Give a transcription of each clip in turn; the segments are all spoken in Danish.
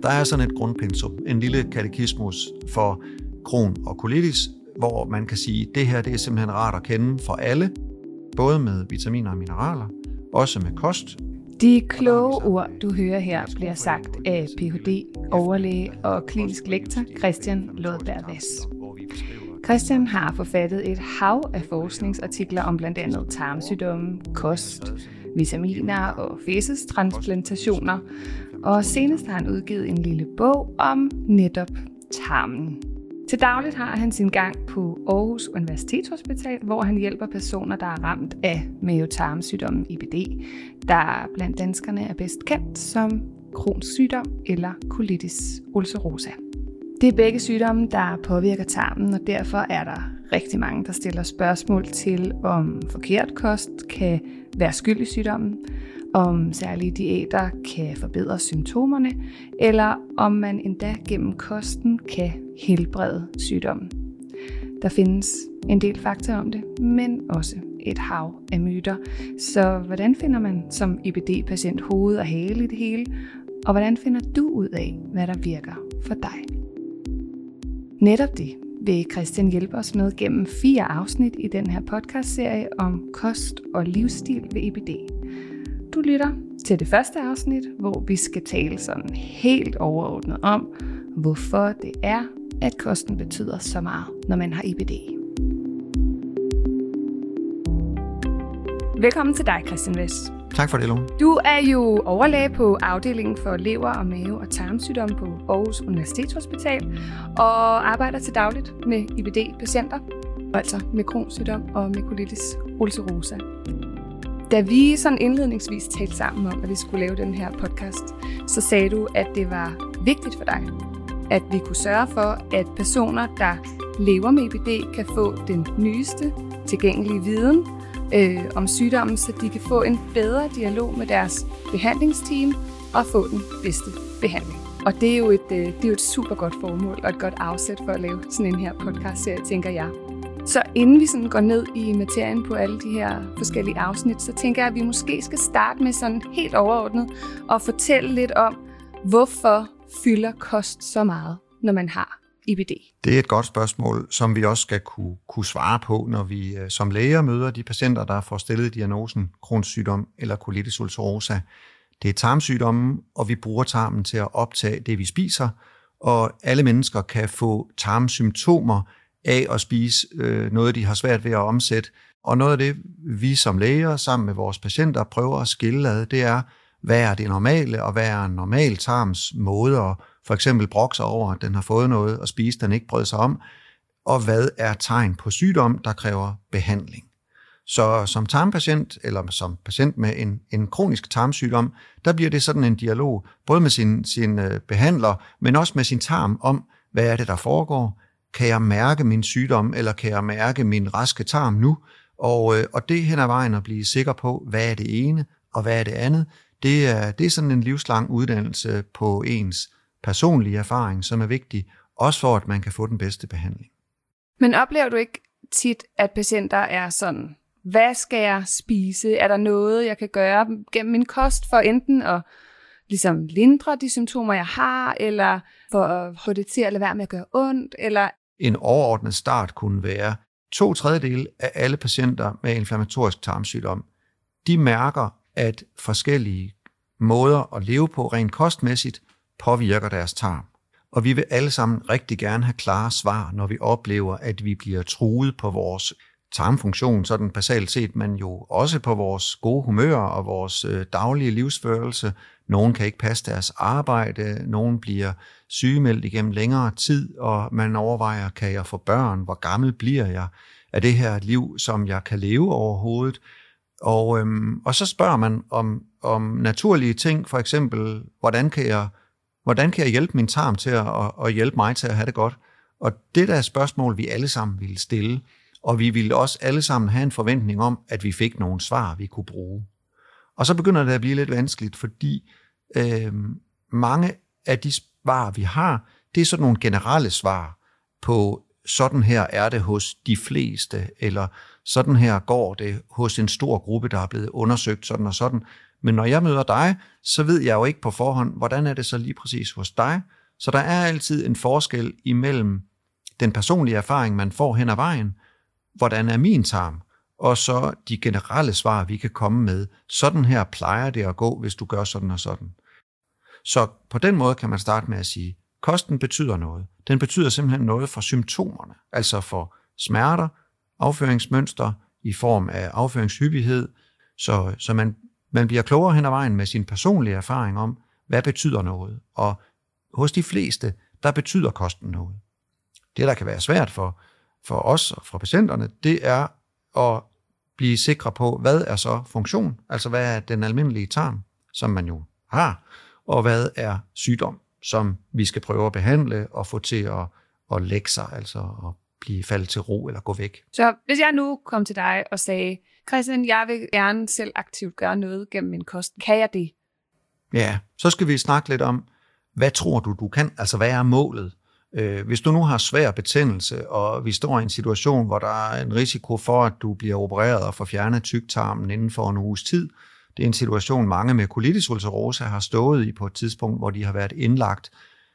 Der er sådan et grundpensum, en lille katekismus for Crohn og colitis, hvor man kan sige, at det her det er simpelthen rart at kende for alle, både med vitaminer og mineraler, også med kost. De kloge ord, du hører her, bliver sagt af Ph.D., overlæge og klinisk lektor Christian Lodberg Hvass. Christian har forfattet et hav af forskningsartikler om blandt andet tarmsygdomme, kost, vitaminer og fæcestransplantationer, og senest har han udgivet en lille bog om netop tarmen. Til dagligt har han sin gang på Aarhus Universitetshospital, hvor han hjælper personer, der er ramt af mavetarmsygdommen IBD, der blandt danskerne er bedst kendt som Crohns sygdom eller colitis ulcerosa. Det er begge sygdomme, der påvirker tarmen, og derfor er der rigtig mange, der stiller spørgsmål til, om forkert kost kan være skyld i sygdommen, om særlige diæter kan forbedre symptomerne, eller om man endda gennem kosten kan helbrede sygdommen. Der findes en del fakta om det, men også et hav af myter. Så hvordan finder man som IBD-patient hoved og hale i det hele? Og hvordan finder du ud af, hvad der virker for dig? Netop det vil Christian hjælpe os med gennem 4 afsnit i den her podcastserie om kost og livsstil ved IBD. Du lytter til det første afsnit, hvor vi skal tale sådan helt overordnet om, hvorfor det er, at kosten betyder så meget, når man har IBD. Velkommen til dig, Christian Hvass. Tak for det, Lone. Du er jo overlæge på afdelingen for lever- og mave- og tarmsygdomme på Aarhus Universitetshospital og arbejder til dagligt med IBD-patienter, altså med Crohns sygdom og med colitis ulcerosa. Da vi sådan indledningsvis talte sammen om, at vi skulle lave den her podcast, så sagde du, at det var vigtigt for dig, at vi kunne sørge for, at personer, der lever med IBD, kan få den nyeste tilgængelige viden om sygdommen, så de kan få en bedre dialog med deres behandlingsteam og få den bedste behandling. Og det er jo et super godt formål og et godt afsæt for at lave sådan en her podcast-serie, tænker jeg. Så inden vi sådan går ned i materien på alle de her forskellige afsnit, så tænker jeg, at vi måske skal starte med sådan helt overordnet og fortælle lidt om, hvorfor fylder kost så meget, når man har IBD? Det er et godt spørgsmål, som vi også skal kunne svare på, når vi som læger møder de patienter, der får stillet diagnosen Crohns sygdom eller colitis ulcerosa. Det er tarmsygdommen, og vi bruger tarmen til at optage det, vi spiser, og alle mennesker kan få tarmsymptomer af at spise noget, de har svært ved at omsætte. Og noget af det, vi som læger sammen med vores patienter prøver at skille ad, det er, hvad er det normale, og hvad er en normal tarms måde at for eksempel brokke sig over, at den har fået noget at spise, den ikke brød sig om, og hvad er tegn på sygdom, der kræver behandling. Så som tarmpatient, eller som patient med en kronisk tarmsygdom, der bliver det sådan en dialog, både med sin behandler, men også med sin tarm om, hvad er det, der foregår. Kan jeg mærke min sygdom, eller kan jeg mærke min raske tarm nu? Og det hen ad vejen at blive sikker på, hvad er det ene, og hvad er det andet, det er sådan en livslang uddannelse på ens personlige erfaring, som er vigtig, også for at man kan få den bedste behandling. Men oplever du ikke tit, at patienter er sådan, hvad skal jeg spise? Er der noget, jeg kan gøre gennem min kost for enten at ligesom lindre de symptomer, jeg har, eller for at få det til at lade være med at gøre ondt? Eller en overordnet start kunne være 2/3 af alle patienter med inflammatorisk tarmsygdom. De mærker, at forskellige måder at leve på rent kostmæssigt påvirker deres tarm. Og vi vil alle sammen rigtig gerne have klare svar, når vi oplever, at vi bliver truet på vores tarmfunktion, sådan basalt set, men jo også på vores gode humør og vores daglige livsførelse. Nogen kan ikke passe deres arbejde, nogen bliver sygemeldt igennem længere tid, og man overvejer, kan jeg få børn, hvor gammel bliver jeg, er det her et liv, som jeg kan leve overhovedet? Og så spørger man om naturlige ting, for eksempel, hvordan kan jeg hjælpe min tarm til at hjælpe mig til at have det godt? Og det der er spørgsmål, vi alle sammen ville stille, og vi ville også alle sammen have en forventning om, at vi fik nogle svar, vi kunne bruge. Og så begynder det at blive lidt vanskeligt, fordi mange af de svar, vi har, det er sådan nogle generelle svar på, sådan her er det hos de fleste, eller sådan her går det hos en stor gruppe, der er blevet undersøgt sådan og sådan. Men når jeg møder dig, så ved jeg jo ikke på forhånd, hvordan er det så lige præcis hos dig. Så der er altid en forskel imellem den personlige erfaring, man får hen ad vejen, hvordan er min tarm, og så de generelle svar, vi kan komme med. Sådan her plejer det at gå, hvis du gør sådan og sådan. Så på den måde kan man starte med at sige, kosten betyder noget. Den betyder simpelthen noget for symptomerne, altså for smerter, afføringsmønster i form af afføringshyppighed, så man bliver klogere hen ad vejen med sin personlige erfaring om, hvad betyder noget. Og hos de fleste, der betyder kosten noget. Det, der kan være svært for os og for patienterne, det er at blive sikre på, hvad er så funktion, altså hvad er den almindelige tarm, som man jo har, og hvad er sygdom, som vi skal prøve at behandle og få til at lægge sig, altså at blive faldet til ro eller gå væk. Så hvis jeg nu kom til dig og sagde, Christian, jeg vil gerne selv aktivt gøre noget gennem min kost, kan jeg det? Ja, så skal vi snakke lidt om, hvad tror du kan, altså hvad er målet? Hvis du nu har svær betændelse, og vi står i en situation, hvor der er en risiko for, at du bliver opereret og får fjernet tyktarmen inden for en uges tid, det er en situation, mange med colitis ulcerosa har stået i på et tidspunkt, hvor de har været indlagt,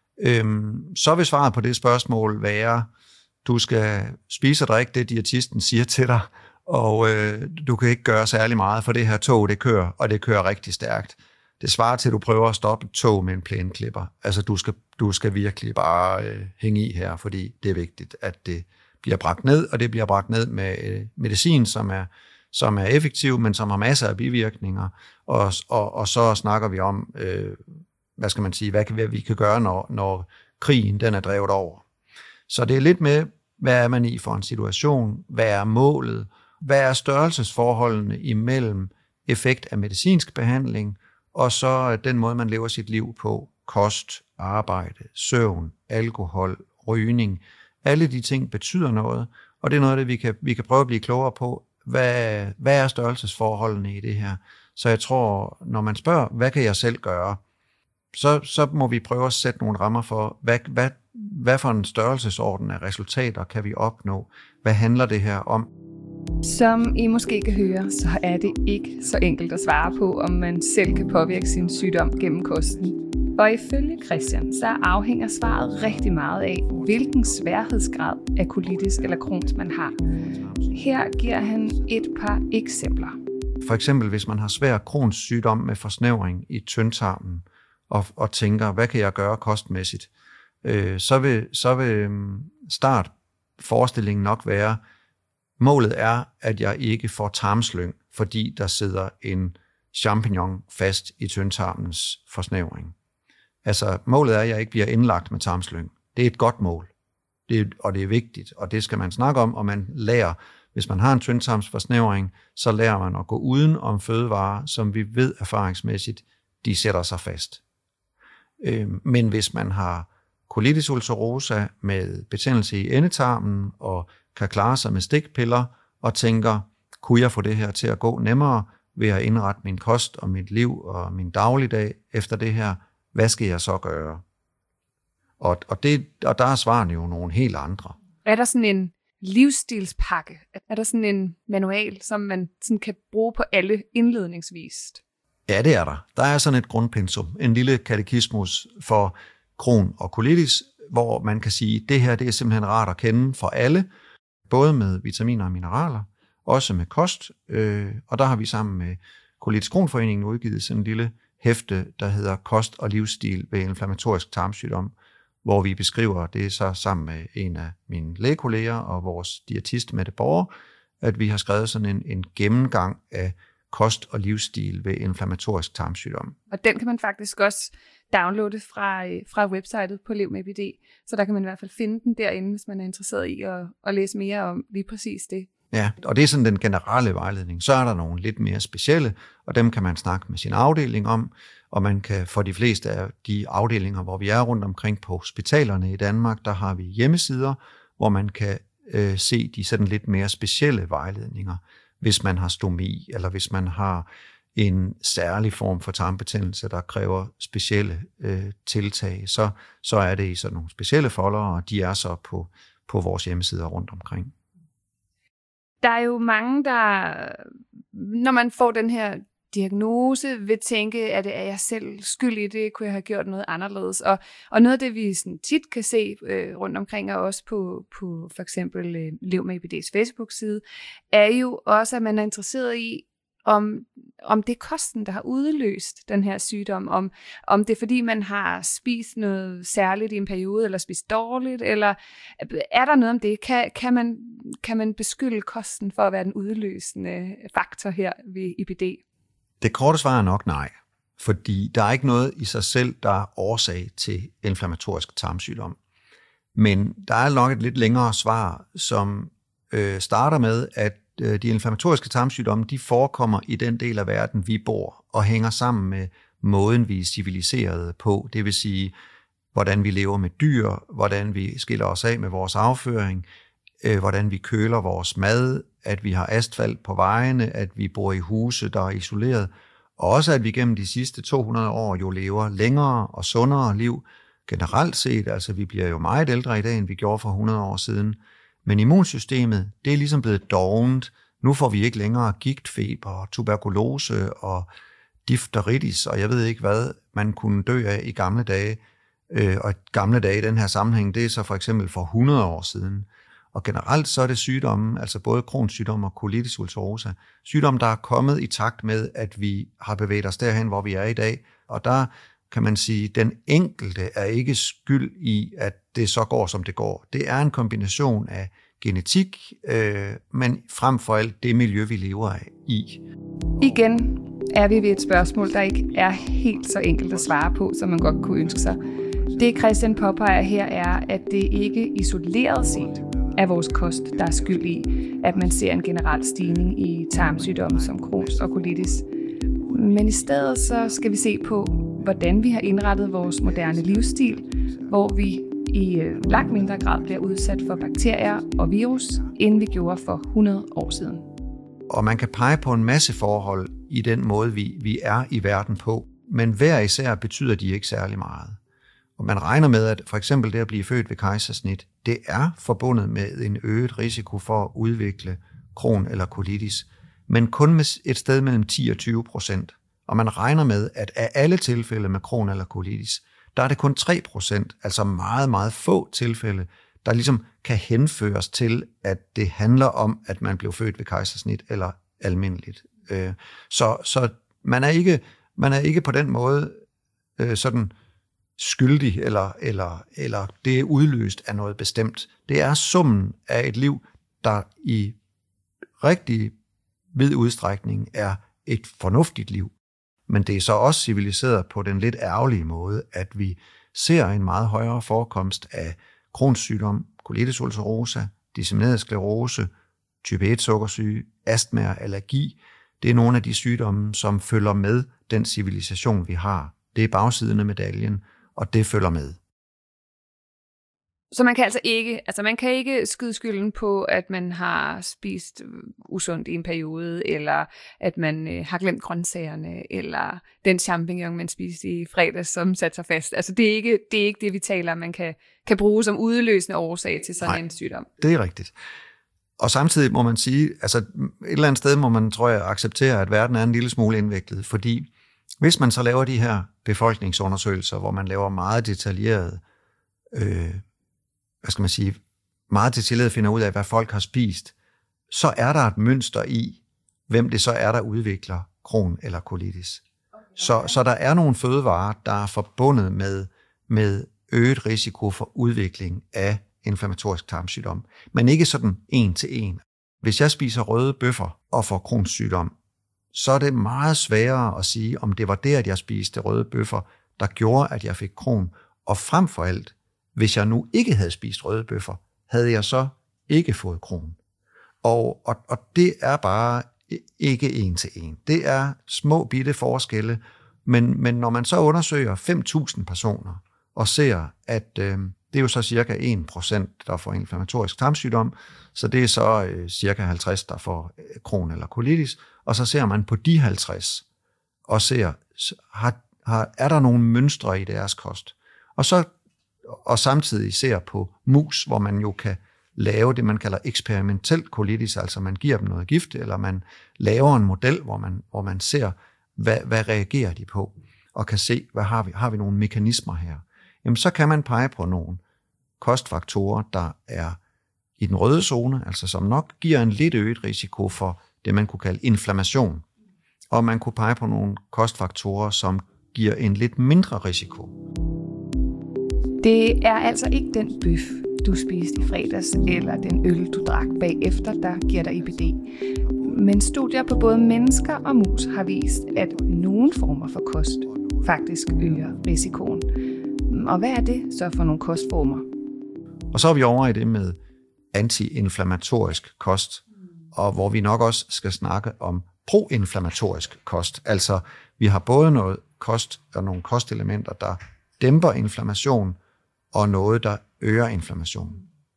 så vil svaret på det spørgsmål være, du skal spise og drikke det, diætisten siger til dig, og du kan ikke gøre særlig meget, for det her tog, det kører, og det kører rigtig stærkt. Det svarer til, at du prøver at stoppe et tog med en plæneklipper. Altså, du skal virkelig bare hænge i her, fordi det er vigtigt, at det bliver bragt ned, og det bliver bragt ned med medicin, som er effektiv, men som har masser af bivirkninger. Og så snakker vi om, hvad skal man sige, hvad vi kan gøre, når krigen den er drevet over. Så det er lidt med, hvad er man i for en situation, hvad er målet, hvad er størrelsesforholdene imellem effekt af medicinsk behandling, og så den måde, man lever sit liv på, kost, arbejde, søvn, alkohol, rygning, alle de ting betyder noget, og det er noget af det, vi kan prøve at blive klogere på, hvad er størrelsesforholdene i det her. Så jeg tror, når man spørger, hvad kan jeg selv gøre, så må vi prøve at sætte nogle rammer for, hvad for en størrelsesorden af resultater kan vi opnå? Hvad handler det her om? Som I måske kan høre, så er det ikke så enkelt at svare på, om man selv kan påvirke sin sygdom gennem kosten. Og ifølge Christian, så afhænger svaret rigtig meget af, hvilken sværhedsgrad af colitis eller Crohns man har. Her giver han et par eksempler. For eksempel, hvis man har svær Crohns sygdom med forsnævring i tyndtarmen, og tænker, hvad kan jeg gøre kostmæssigt, så vil startforestillingen nok være, målet er, at jeg ikke får tarmslyng, fordi der sidder en champignon fast i tyndtarmens forsnævring. Altså, målet er, at jeg ikke bliver indlagt med tarmslyng. Det er et godt mål, og det er vigtigt, og det skal man snakke om, og man lærer, hvis man har en tyndtarmsforsnævring, så lærer man at gå uden om fødevarer, som vi ved erfaringsmæssigt, de sætter sig fast. Men hvis man har colitis ulcerosa med betændelse i endetarmen, og kan klare sig med stikpiller, og tænker, kunne jeg få det her til at gå nemmere ved at indrette min kost og mit liv og min dagligdag efter det her, hvad skal jeg så gøre? Og der er svarene jo nogle helt andre. Er der sådan en livsstilspakke? Er der sådan en manual, som man sådan kan bruge på alle indledningsvis? Ja, det er der. Der er sådan et grundpensum, en lille katekismus for Crohn og colitis, hvor man kan sige, at det her det er simpelthen rart at kende for alle, både med vitaminer og mineraler, også med kost, og der har vi sammen med Colitis Crohn-foreningen udgivet sådan en lille hæfte, der hedder Kost og livsstil ved inflammatorisk tarmsygdom, hvor vi beskriver det så sammen med en af mine lægekolleger og vores diætist Mette Borger, at vi har skrevet sådan en gennemgang af kost og livsstil ved inflammatorisk tarmsygdom. Og den kan man faktisk også downloade fra websitet på LevMedBD, så der kan man i hvert fald finde den derinde, hvis man er interesseret i at læse mere om lige præcis det. Ja, og det er sådan den generelle vejledning. Så er der nogle lidt mere specielle, og dem kan man snakke med sin afdeling om, og man kan for de fleste af de afdelinger, hvor vi er rundt omkring på hospitalerne i Danmark, der har vi hjemmesider, hvor man kan se de sådan lidt mere specielle vejledninger, hvis man har stomi, eller hvis man har en særlig form for tarmbetændelse, der kræver specielle tiltag, så er det i sådan nogle specielle foldere, og de er så på vores hjemmesider rundt omkring. Der er jo mange, der, når man får den her diagnose, vil tænke, at er jeg selv skyld i det, kunne jeg have gjort noget anderledes. Og noget af det, vi sådan tit kan se rundt omkring, og også på for eksempel Lev med IBD's Facebook-side, er jo også, at man er interesseret i, om det er kosten, der har udløst den her sygdom, om det er fordi, man har spist noget særligt i en periode, eller spist dårligt, eller er der noget om det? Kan man beskylde kosten for at være den udløsende faktor her ved IBD? Det korte svar er nok nej, fordi der er ikke noget i sig selv, der er årsag til inflammatorisk tarmsygdom. Men der er nok et lidt længere svar, som starter med, at de inflammatoriske tarmsygdomme, de forekommer i den del af verden, vi bor, og hænger sammen med måden, vi er civiliserede på. Det vil sige, hvordan vi lever med dyr, hvordan vi skiller os af med vores afføring, hvordan vi køler vores mad, at vi har asfalt på vejene, at vi bor i huse, der er isoleret, og også at vi gennem de sidste 200 år jo lever længere og sundere liv generelt set. Altså vi bliver jo meget ældre i dag, end vi gjorde for 100 år siden. Men immunsystemet, det er ligesom blevet dovent. Nu får vi ikke længere gigtfeber, tuberkulose og difteritis, og jeg ved ikke hvad man kunne dø af i gamle dage. Og gamle dage i den her sammenhæng, det er så for eksempel for 100 år siden. Og generelt så er det sygdomme, altså både Crohns sygdom og colitis ulcerosa, sygdomme, der er kommet i takt med, at vi har bevæget os derhen, hvor vi er i dag. Og der kan man sige, at den enkelte er ikke skyld i, at det så går, som det går. Det er en kombination af genetik, men frem for alt det miljø, vi lever i. Igen er vi ved et spørgsmål, der ikke er helt så enkelt at svare på, som man godt kunne ønske sig. Det Christian påpeger her er, at det ikke isoleret set er vores kost, der er skyld i, at man ser en generel stigning i tarmsygdomme som Crohns og colitis. Men i stedet så skal vi se på, hvordan vi har indrettet vores moderne livsstil, hvor vi i langt mindre grad bliver udsat for bakterier og virus, end vi gjorde for 100 år siden. Og man kan pege på en masse forhold i den måde, vi er i verden på, men hver især betyder de ikke særlig meget. Og man regner med, at for eksempel det at blive født ved kejsersnit, det er forbundet med en øget risiko for at udvikle Crohn eller colitis, men kun med et sted mellem 10 og 20%. Og man regner med, at af alle tilfælde med Crohn eller colitis, der er det kun 3%, altså meget, meget få tilfælde, der ligesom kan henføres til, at det handler om, at man blev født ved kejsersnit eller almindeligt. Så man er ikke på den måde sådan skyldig, eller det er udløst af noget bestemt. Det er summen af et liv, der i rigtig vid udstrækning er et fornuftigt liv. Men det er så også civiliseret på den lidt ærgerlige måde, at vi ser en meget højere forekomst af Crohns sygdom, colitis ulcerosa, dissemineret sklerose, type 1-sukkersyge, astma og allergi. Det er nogle af de sygdomme, som følger med den civilisation, vi har. Det er bagsiden af medaljen, og det følger med. Så man kan man kan ikke skyde skylden på, at man har spist usundt i en periode, eller at man har glemt grøntsagerne, eller den champignon, man spiste i fredags, som satte sig fast. Altså det er ikke det, vi taler om, man kan bruge som udløsende årsag til sådan en sygdom. Det er rigtigt. Og samtidig må man sige, altså et eller andet sted må man, tror jeg, acceptere, at verden er en lille smule indviklet, fordi hvis man så laver de her befolkningsundersøgelser, hvor man laver meget detaljeret, meget detaljeret finder ud af, hvad folk har spist, så er der et mønster i, hvem det så er, der udvikler Crohn eller colitis. Så der er nogle fødevarer, der er forbundet med øget risiko for udvikling af inflammatorisk tarmsygdom, men ikke sådan en til en. Hvis jeg spiser røde bøffer og får Crohns sygdom, så er det meget sværere at sige, om det var det, at jeg spiste røde bøffer, der gjorde, at jeg fik Crohn. Og frem for alt, hvis jeg nu ikke havde spist røde bøffer, havde jeg så ikke fået Crohn. Og det er bare ikke en til en. Det er små bitte forskelle, men når man så undersøger 5.000 personer og ser, at det er jo så cirka 1%, der får inflammatorisk tarmsygdom, så det er så cirka 50, der får Crohn eller colitis, og så ser man på de 50 og ser, er der nogle mønstre i deres kost? Og samtidig ser på mus, hvor man jo kan lave det, man kalder eksperimentel colitis, altså man giver dem noget gift, eller man laver en model, hvor man ser, hvad reagerer de på, og kan se, hvad har vi nogle mekanismer her. Jamen, så kan man pege på nogle kostfaktorer, der er i den røde zone, altså som nok giver en lidt øget risiko for det, man kunne kalde inflammation. Og man kunne pege på nogle kostfaktorer, som giver en lidt mindre risiko. Det er altså ikke den bøf, du spiste i fredags, eller den øl, du drak bagefter, der giver dig IBD. Men studier på både mennesker og mus har vist, at nogle former for kost faktisk øger risikoen. Og hvad er det så for nogle kostformer? Og så er vi over i det med antiinflammatorisk kost, og hvor vi nok også skal snakke om proinflammatorisk kost. Altså, vi har både noget kost og nogle kostelementer, der dæmper inflammation, og noget, der øger inflammation.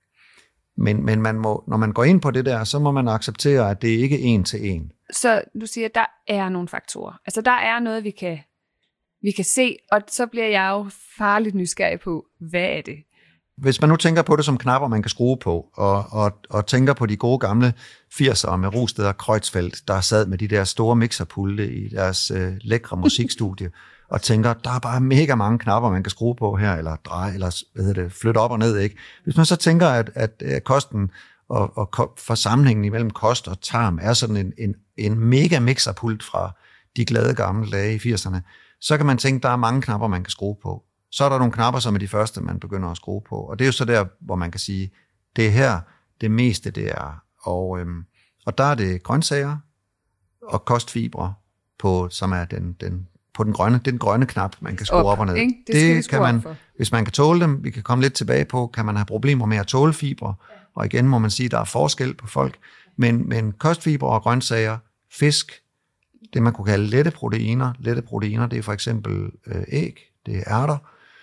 Men man må, når man går ind på det der, så må man acceptere, at det ikke er en til en. Så du siger, at der er nogle faktorer. Altså, der er noget, vi kan se, og så bliver jeg jo farligt nysgerrig på, hvad er det? Hvis man nu tænker på det som knapper, man kan skrue på, og tænker på de gode gamle 80'ere med Rosted og Kreutzfeldt, der sad med de der store mixerpulte i deres lækre musikstudie, og tænker, der er bare mega mange knapper, man kan skrue på her, eller dreje, eller flytte op og ned, ikke? Hvis man så tænker, at kosten og for sammenhængen imellem kost og tarm er sådan en mega mixerpult fra de glade gamle dage i 80'erne, så kan man tænke, der er mange knapper, man kan skrue på. Så er der nogle knapper, som er de første, man begynder at skrue på. Og det er jo så der, hvor man kan sige, det er her, det meste det er. Og der er det grøntsager og kostfibre, som er den grønne knap, man kan skrue op og ned. Ikke? Det kan man, hvis man kan tåle dem, vi kan komme lidt tilbage på, kan man have problemer med at tåle fibre. Og igen må man sige, der er forskel på folk. Men kostfibre og grøntsager, fisk, det man kunne kalde lette proteiner, det er for eksempel æg, det er ærter,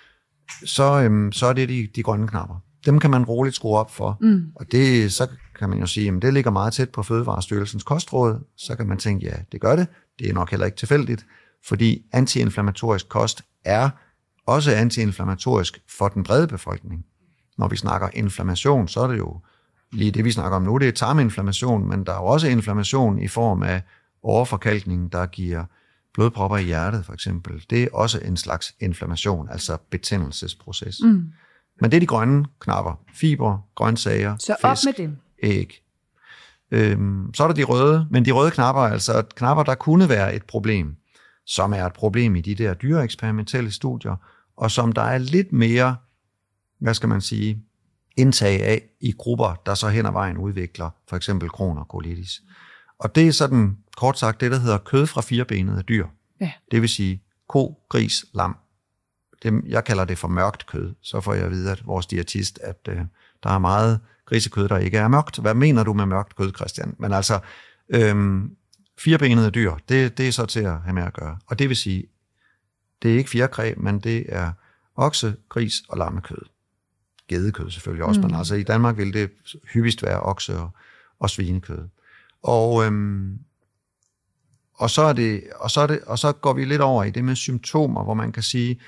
så er det de grønne knapper. Dem kan man roligt skrue op for. Og så kan man jo sige, at det ligger meget tæt på Fødevarestyrelsens kostråd. Så kan man tænke, ja, det gør det. Det er nok heller ikke tilfældigt, fordi antiinflammatorisk kost er også antiinflammatorisk for den brede befolkning. Når vi snakker inflammation, så er det jo lige det, vi snakker om nu, det er tarminflammation, men der er jo også inflammation i form af overforkalkning, der giver blodpropper i hjertet, for eksempel. Det er også en slags inflammation, altså betændelsesproces. Men det er de grønne knapper. Fiber, grøntsager, så fisk, op med dem. Æg. Så er der de røde, men de røde knapper, altså knapper, der kunne være et problem, som er et problem i de der dyreeksperimentelle studier, og som der er lidt mere, indtag af i grupper, der så hen ad vejen udvikler, for eksempel Crohn og colitis. Og det er sådan, kort sagt, det der hedder kød fra firebenede dyr. Ja. Det vil sige ko, gris, lam. Jeg kalder det for mørkt kød. Så får jeg at vide, at vores diætist, at der er meget grisekød, der ikke er mørkt. Hvad mener du med mørkt kød, Christian? Men altså, firebenede dyr, det er så til at have med at gøre. Og det vil sige, det er ikke fjerkræ, men det er okse, gris og lammekød. Gedekød selvfølgelig også, men altså i Danmark vil det hyppigst være okse og svinekød. Og så går vi lidt over i det med symptomer, hvor man kan sige,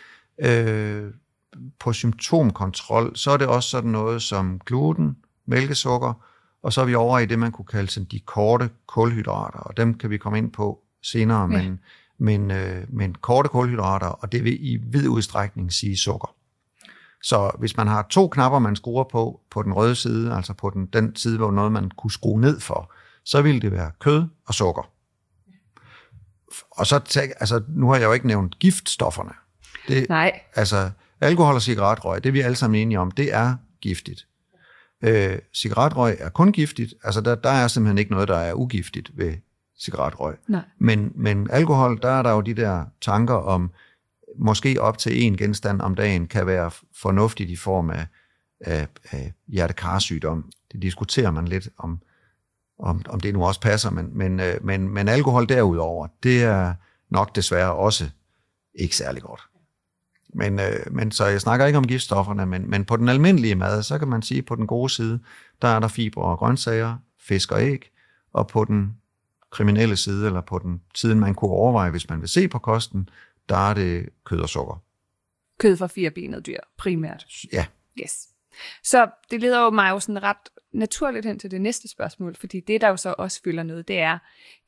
på symptomkontrol, så er det også sådan noget som gluten, mælkesukker, og så er vi over i det, man kunne kalde sådan de korte kulhydrater, og dem kan vi komme ind på senere, ja. men korte kulhydrater, og det vil i vid udstrækning sige sukker. Så hvis man har 2 knapper, man skruer på den røde side, altså på den side, hvor noget man kunne skrue ned for, så vil det være kød og sukker. Og så nu har jeg jo ikke nævnt giftstofferne. Nej. Altså alkohol og cigaretrøg, det vi alle sammen enige om, det er giftigt. Cigaretrøg er kun giftigt, altså der er simpelthen ikke noget, der er ugiftigt ved cigaretrøg. Nej. Men alkohol, der er der jo de der tanker om, måske op til 1 genstand om dagen kan være fornuftigt i form af hjertekarsygdom. Det diskuterer man lidt om det nu også passer, men alkohol derudover, det er nok desværre også ikke særlig godt. Men så jeg snakker ikke om giftstofferne, men på den almindelige mad, så kan man sige, på den gode side, der er der fibre og grøntsager, fisk og æg, og på den kriminelle side, eller på den siden, man kunne overveje, hvis man vil se på kosten, der er det kød og sukker. Kød fra firebenede dyr, primært. Ja. Yes. Så det leder jo mig jo sådan ret naturligt hen til det næste spørgsmål, fordi det, der jo så også fylder noget, det er,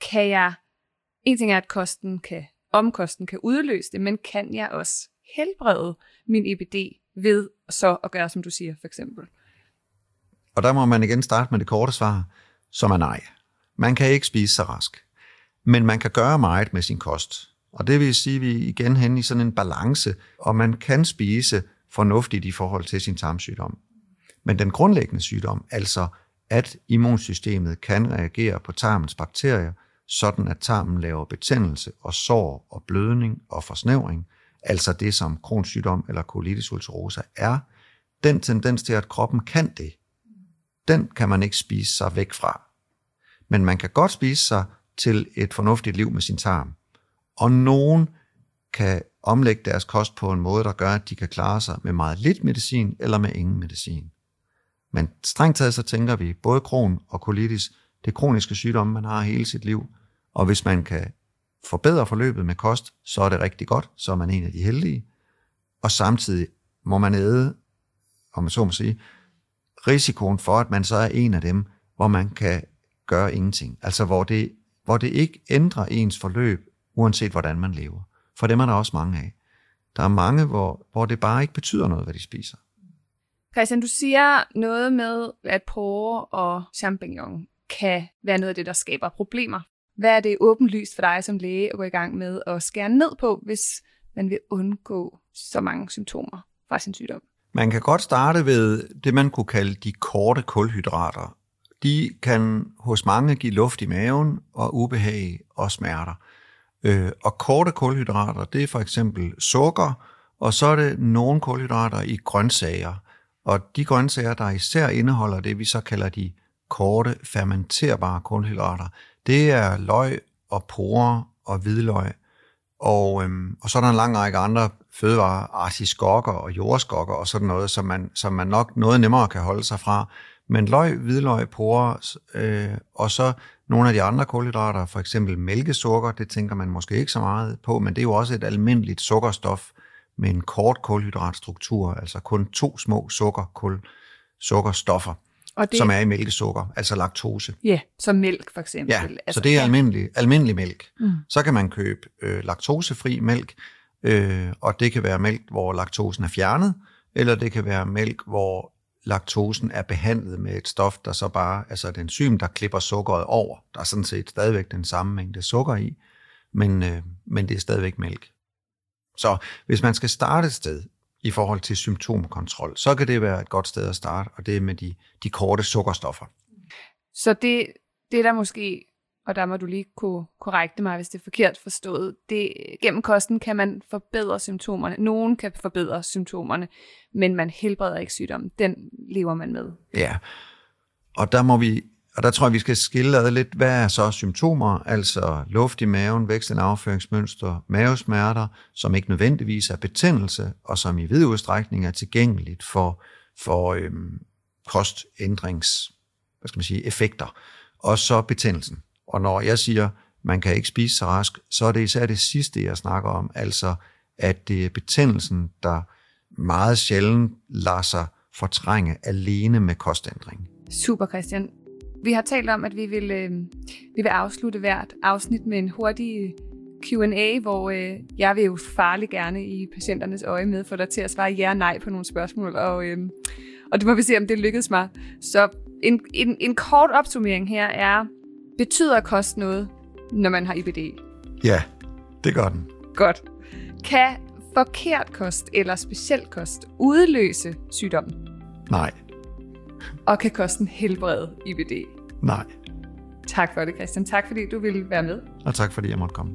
en ting er, at omkosten kan udløse det, men kan jeg også helbrede min IBD ved så at gøre, som du siger, for eksempel? Og der må man igen starte med det korte svar, som er nej. Man kan ikke spise sig rask, men man kan gøre meget med sin kost. Og det vil sige, at vi igen hen i sådan en balance, og man kan spise fornuftigt i forhold til sin tarmsygdom. Men den grundlæggende sygdom, altså at immunsystemet kan reagere på tarmens bakterier, sådan at tarmen laver betændelse og sår og blødning og forsnævring, altså det som Crohns sygdom eller colitis ulcerosa er, den tendens til, at kroppen kan det, den kan man ikke spise sig væk fra. Men man kan godt spise sig til et fornuftigt liv med sin tarm. Og nogen kan omlægge deres kost på en måde, der gør, at de kan klare sig med meget lidt medicin eller med ingen medicin. Men strengt taget så tænker vi, både Crohn og colitis, det er kroniske sygdomme, man har hele sit liv. Og hvis man kan forbedre forløbet med kost, så er det rigtig godt, så er man en af de heldige. Og samtidig må man æde, om man så må sige, risikoen for, at man så er en af dem, hvor man kan gøre ingenting. Altså hvor det ikke ændrer ens forløb, uanset hvordan man lever. For dem er der også mange af. Der er mange, hvor det bare ikke betyder noget, hvad de spiser. Christian, du siger noget med, at porre og champignon kan være noget af det, der skaber problemer. Hvad er det åbenlyst for dig som læge at gå i gang med at skære ned på, hvis man vil undgå så mange symptomer fra sin sygdom? Man kan godt starte ved det, man kunne kalde de korte kulhydrater. De kan hos mange give luft i maven og ubehag og smerter. Og korte kulhydrater, det er for eksempel sukker, og så er det nogle kulhydrater i grøntsager. Og de grøntsager, der især indeholder det, vi så kalder de korte fermenterbare kulhydrater, det er løg og porre og hvidløg. Og så er der en lang række andre fødevarer, artiskokker og jordskokker og sådan noget, som man nok noget nemmere kan holde sig fra. Men løg, hvidløg, porre og så nogle af de andre kulhydrater, for eksempel mælkesukker, det tænker man måske ikke så meget på, men det er jo også et almindeligt sukkerstof med en kort kulhydratstruktur, altså kun 2 små sukkerstoffer, som er i mælkesukker, altså laktose. Ja, som mælk for eksempel. Ja, altså, så det er almindelig mælk. Så kan man købe laktosefri mælk, og det kan være mælk, hvor laktosen er fjernet, eller det kan være mælk, hvor laktosen er behandlet med et stof, der så bare, altså et enzym, der klipper sukkeret over. Der er sådan set stadigvæk den samme mængde sukker i, men det er stadigvæk mælk. Så hvis man skal starte et sted i forhold til symptomkontrol, så kan det være et godt sted at starte, og det er med de korte sukkerstoffer. Så det der måske, og der må du lige kunne korrekte mig, hvis det er forkert forstået, det gennem kosten kan man forbedre symptomerne. Nogen kan forbedre symptomerne, men man helbreder ikke sygdommen. Den lever man med. Ja, og der tror jeg, vi skal skille ad lidt, hvad er så symptomer, altså luft i maven, vekslende afføringsmønster, mavesmerter, som ikke nødvendigvis er betændelse, og som i vid udstrækning er tilgængeligt for kostændrings, effekter, og så betændelsen. Og når jeg siger, man kan ikke spise sig rask, så er det især det sidste, jeg snakker om, altså at det er betændelsen, der meget sjældent lader sig fortrænge alene med kostændring. Super, Christian. Vi har talt om, at vi vil afslutte hvert afsnit med en hurtig Q&A, hvor jeg vil jo farligt gerne i patienternes øje med få dig til at svare ja og nej på nogle spørgsmål, og det må vi se, om det lykkes mig. Så en kort opsummering her er, betyder kost noget, når man har IBD? Ja, det gør den. Godt. Kan forkert kost eller speciel kost udløse sygdommen? Nej. Og kan kosten helbrede IBD? Nej. Tak for det, Christian. Tak fordi du ville være med. Og tak fordi jeg måtte komme.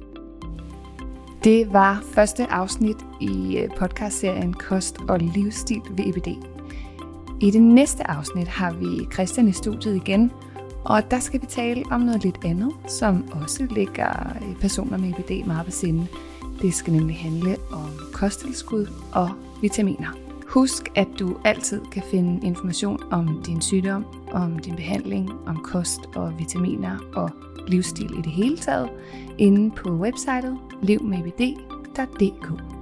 Det var første afsnit i podcastserien Kost og livsstil ved IBD. I det næste afsnit har vi Christian i studiet igen, og der skal vi tale om noget lidt andet, som også ligger personer med IBD meget på sinde. Det skal nemlig handle om kosttilskud og vitaminer. Husk, at du altid kan finde information om din sygdom, om din behandling, om kost og vitaminer og livsstil i det hele taget inde på websitet livmedibd.dk.